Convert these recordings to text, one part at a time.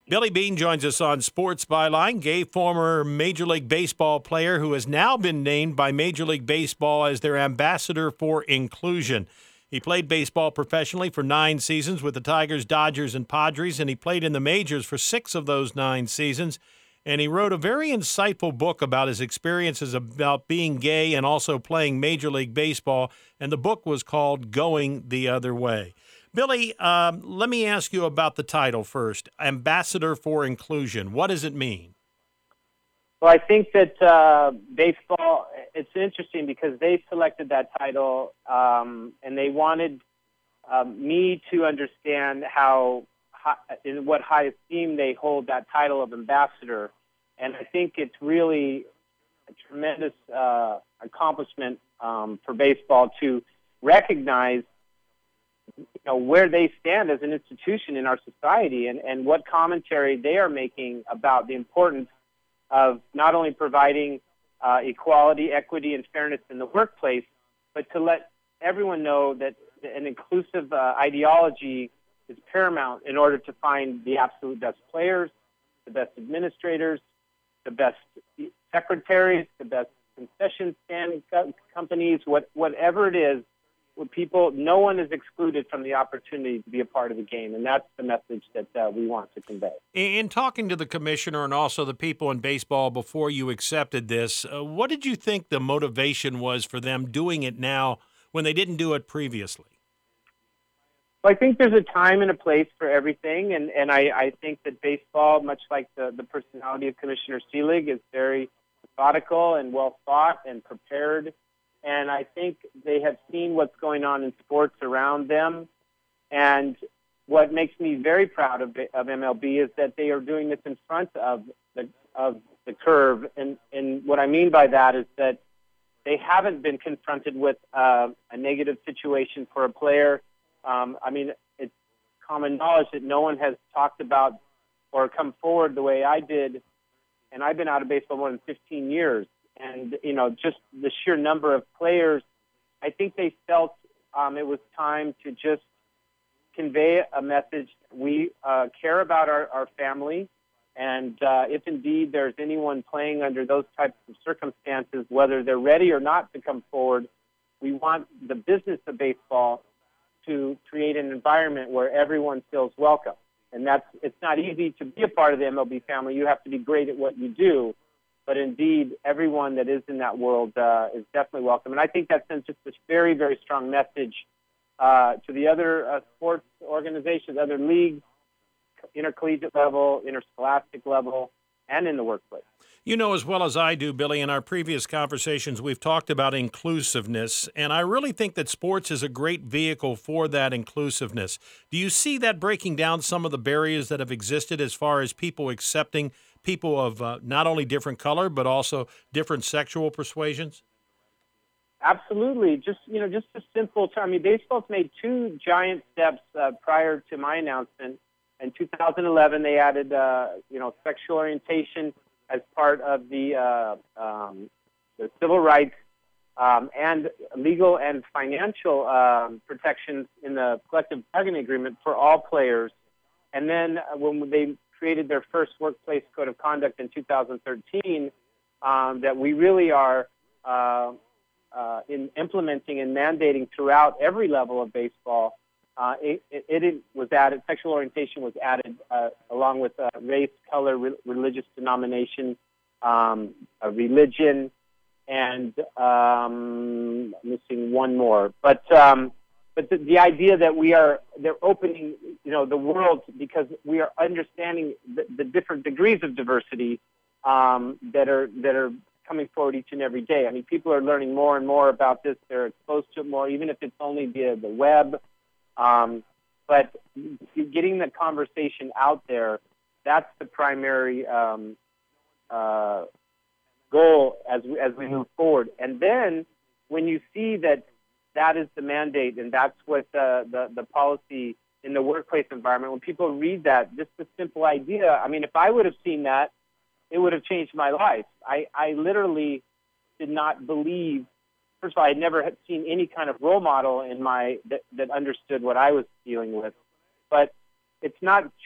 Billy Beane joins us on Sports Byline, gay former Major League Baseball player who has now been named by Major League Baseball as their ambassador for inclusion. He played baseball professionally for 9 seasons with the Tigers, Dodgers, and Padres, and he played in the majors for 6 of those 9 seasons. And he wrote a very insightful book about his experiences about being gay and also playing Major League Baseball, and the book was called Going the Other Way. Billy, let me ask you about the title first, Ambassador for Inclusion. What does it mean? Well, I think that baseball, it's interesting because they selected that title and they wanted me to understand in what high esteem they hold that title of ambassador. And I think it's really a tremendous accomplishment for baseball to recognize where they stand as an institution in our society and what commentary they are making about the importance of not only providing equality, equity, and fairness in the workplace, but to let everyone know that an inclusive ideology is paramount in order to find the absolute best players, the best administrators, the best secretaries, the best concession stand companies, whatever it is. No one is excluded from the opportunity to be a part of the game, and that's the message that we want to convey. In talking to the commissioner and also the people in baseball before you accepted this, what did you think the motivation was for them doing it now when they didn't do it previously? Well, I think there's a time and a place for everything, and I think that baseball, much like the personality of Commissioner Selig, is very methodical and well thought and prepared. And I think they have seen what's going on in sports around them. And what makes me very proud of MLB is that they are doing this in front of the curve. And what I mean by that is that they haven't been confronted with a negative situation for a player. It's common knowledge that no one has talked about or come forward the way I did. And I've been out of baseball more than 15 years. And, just the sheer number of players, I think they felt it was time to just convey a message. We care about our family, and if indeed there's anyone playing under those types of circumstances, whether they're ready or not to come forward, we want the business of baseball to create an environment where everyone feels welcome. And it's not easy to be a part of the MLB family. You have to be great at what you do. But indeed, everyone that is in that world is definitely welcome. And I think that sends just this very, very strong message to the other sports organizations, other leagues, intercollegiate level, interscholastic level, and in the workplace. You know as well as I do, Billy, in our previous conversations, we've talked about inclusiveness, and I really think that sports is a great vehicle for that inclusiveness. Do you see that breaking down some of the barriers that have existed as far as people accepting people of not only different color, but also different sexual persuasions? Absolutely. Just a simple term. Baseball's made 2 giant steps prior to my announcement. In 2011, they added, sexual orientation as part of the civil rights and legal and financial protections in the collective bargaining agreement for all players. And then when they created their first workplace code of conduct in 2013, that we really are in implementing and mandating throughout every level of baseball. It was added, sexual orientation was added along with race, color, religious denomination, religion, and missing one more. But the idea that they're opening, the world because we are understanding the different degrees of diversity that are coming forward each and every day. People are learning more and more about this. They're exposed to it more, even if it's only via the web. But getting the conversation out there, that's the primary goal as we move forward. And then when you see that is the mandate and that's what the policy in the workplace environment, when people read that, just a simple idea, if I would have seen that, it would have changed my life. I literally did not believe. First of all, I had never seen any kind of role model in that understood what I was dealing with. But it's not just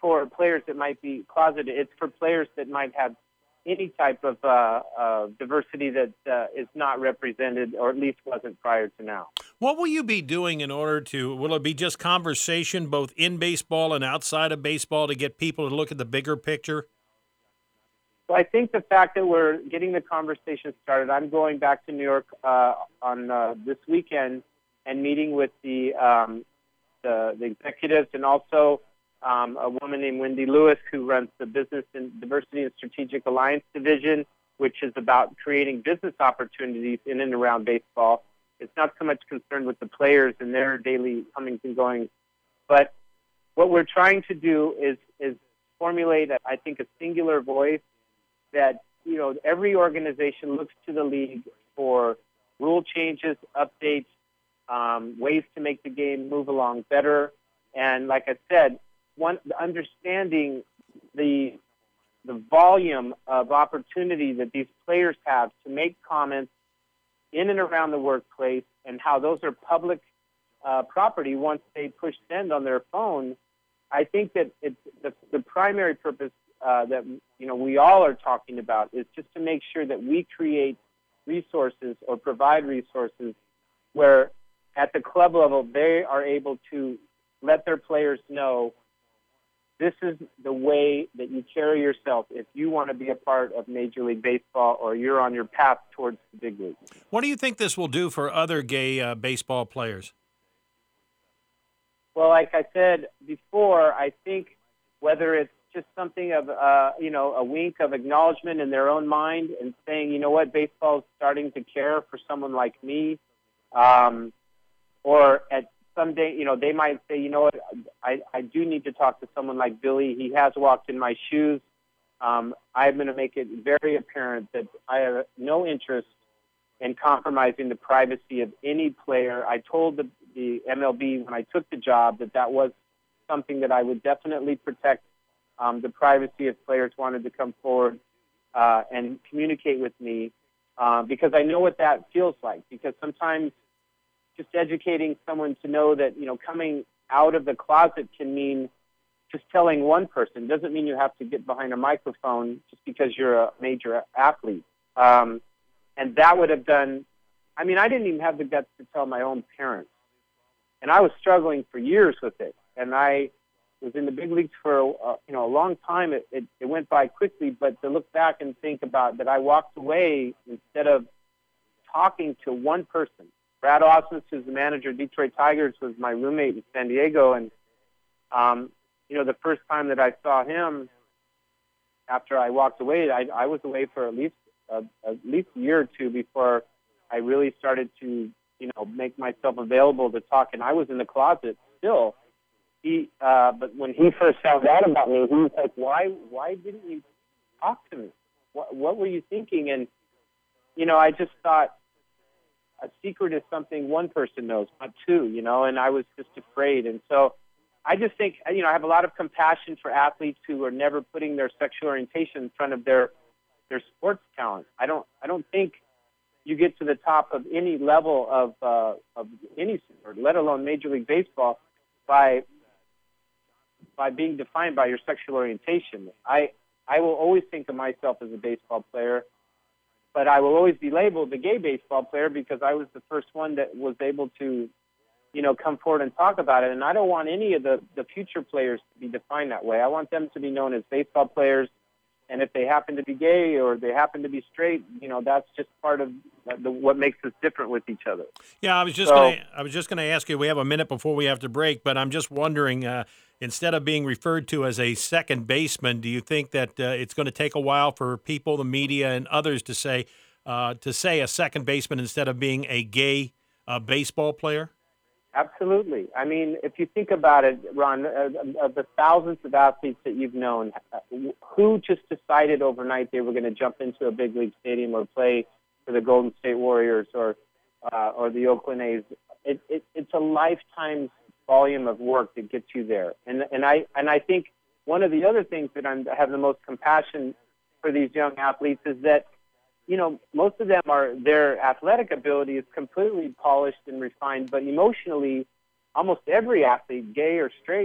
for players that might be closeted. It's for players that might have any type of diversity that is not represented, or at least wasn't prior to now. What will you be doing in order to, will it be just conversation both in baseball and outside of baseball to get people to look at the bigger picture? So I think the fact that we're getting the conversation started, I'm going back to New York on this weekend and meeting with the executives, and also a woman named Wendy Lewis, who runs the Business and Diversity and Strategic Alliance Division, which is about creating business opportunities in and around baseball. It's not so much concerned with the players and their daily comings and goings, but what we're trying to do is formulate, I think, a singular voice that, you know, every organization looks to the league for rule changes, updates, ways to make the game move along better. And like I said, understanding the volume of opportunity that these players have to make comments in and around the workplace, and how those are public property once they push send on their phone. I think that it's the primary purpose that, you know, we all are talking about is just to make sure that we create resources or provide resources where at the club level they are able to let their players know this is the way that you carry yourself if you want to be a part of Major League Baseball or you're on your path towards the big league. What do you think this will do for other gay baseball players? Well, like I said before, I think whether it's just something of, you know, a wink of acknowledgement in their own mind and saying, you know what, baseball is starting to care for someone like me, or at someday, you know, they might say, you know what, I do need to talk to someone like Billy. He has walked in my shoes. I'm going to make it very apparent that I have no interest in compromising the privacy of any player. I told the MLB when I took the job that was something that I would definitely protect the privacy if players wanted to come forward and communicate with me, because I know what that feels like. Because sometimes just educating someone to know that, you know, coming out of the closet can mean just telling one person. It doesn't mean you have to get behind a microphone just because you're a major athlete. And that would have done, I mean, I didn't even have the guts to tell my own parents. And I was struggling for years with it. And I was in the big leagues for you know, a long time. It went by quickly, but to look back and think about that, I walked away instead of talking to one person. Brad Ausmus, who's the manager of Detroit Tigers, was my roommate in San Diego, and you know, the first time that I saw him after I walked away, I was away for at least a year or two before I really started to, you know, make myself available to talk. And I was in the closet still. But when he first found out about me, he was like, "Why didn't you talk to me? What were you thinking?" And you know, I just thought, a secret is something one person knows, not two, you know, and I was just afraid. And so I just think, you know, I have a lot of compassion for athletes who are never putting their sexual orientation in front of their sports talent. I don't think you get to the top of any level of any sport, let alone Major League Baseball, by being defined by your sexual orientation. I will always think of myself as a baseball player, but I will always be labeled the gay baseball player because I was the first one that was able to, you know, come forward and talk about it. And I don't want any of the future players to be defined that way. I want them to be known as baseball players. And if they happen to be gay or they happen to be straight, you know, that's just part of what makes us different with each other. Yeah, I was just going to ask you. We have a minute before we have to break, but I'm just wondering, instead of being referred to as a second baseman, do you think that it's going to take a while for people, the media, and others to say a second baseman instead of being a gay baseball player? Absolutely. I mean, if you think about it, Ron, of the thousands of athletes that you've known, who just decided overnight they were going to jump into a big league stadium or play for the Golden State Warriors or the Oakland A's? It's a lifetime volume of work that gets you there. And I think one of the other things that I have the most compassion for these young athletes is that, you know, most of them their athletic ability is completely polished and refined, but emotionally, almost every athlete, gay or straight,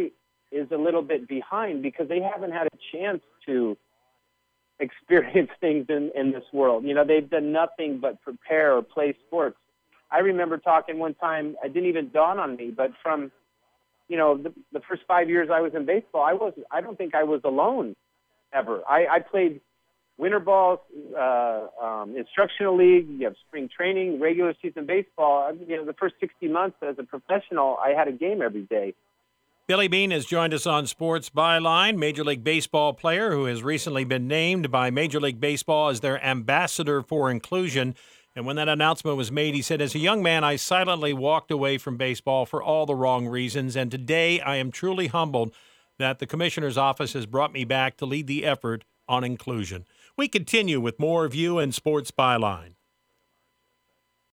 is a little bit behind because they haven't had a chance to experience things in this world. You know, they've done nothing but prepare or play sports. I remember talking one time, it didn't even dawn on me, but from, you know, the first 5 years I was in baseball, I don't think I was alone ever. I played winter ball, instructional league, you have spring training, regular season baseball. You know, the first 60 months as a professional, I had a game every day. Billy Beane has joined us on Sports Byline, Major League Baseball player who has recently been named by Major League Baseball as their ambassador for inclusion. And when that announcement was made, he said, as a young man, I silently walked away from baseball for all the wrong reasons. And today I am truly humbled that the commissioner's office has brought me back to lead the effort on inclusion. We continue with more of you in Sports Byline.